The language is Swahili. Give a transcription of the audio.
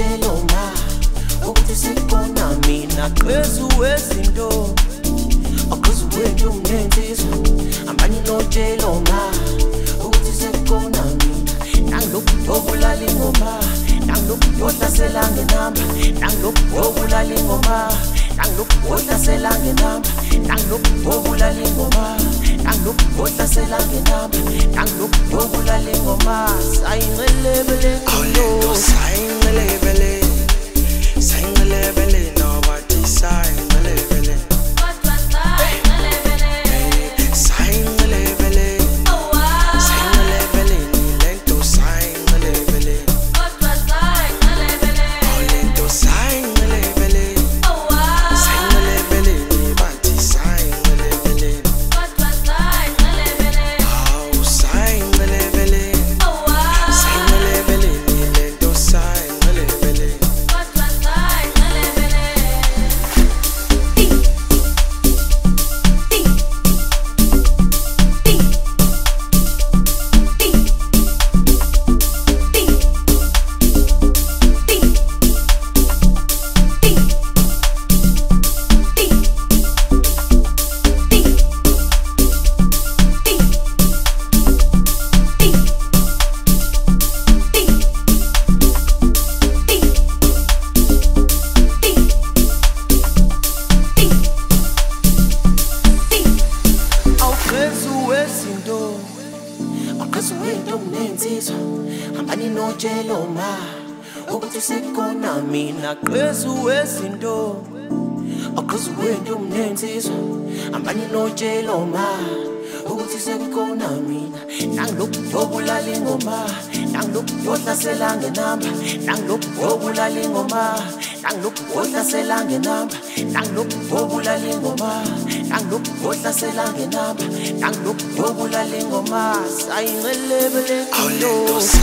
notshelo ma ukuthi sikhona mina qhezu wezinto aqhezu wethu unensizwa ambani notshelo ma ukuthi sikhona mina nangilokhu obulala ingoma nangilokhu ohlasela ngenamba nangilokhu obulala ingoma nangilokhu ohlasela ngenamba nangilokhu obulala ingoma nangilokhu ohlasela ngenamba nangilokhu obulala ingoma sayincelebele sayincelebele sayincelebele nobody sayincelebele sayincelebele sayincelebele nilento sayincelebele lento sayincelebele sayincelebele nibathi sayincelebele awu sayincelebele sayincelebele nilento sayincelebele aqhezu wethu unensizwa ambani notshelo ma ukuthi sikhona mina qhezu wezinto aqhezu wethu unensizwa ambani notshelo ma ukuthi sikhona mina nangilokhu obulala ingoma nangilokhu ohlasela ngenamba nangilokhu obulala ingoma nangilokhu ohlasela ngenamba nangilokhu obulala ingoma nangilokhu ohlasela ngenamba nangilokhu obulala ingoma sayincelebele awulento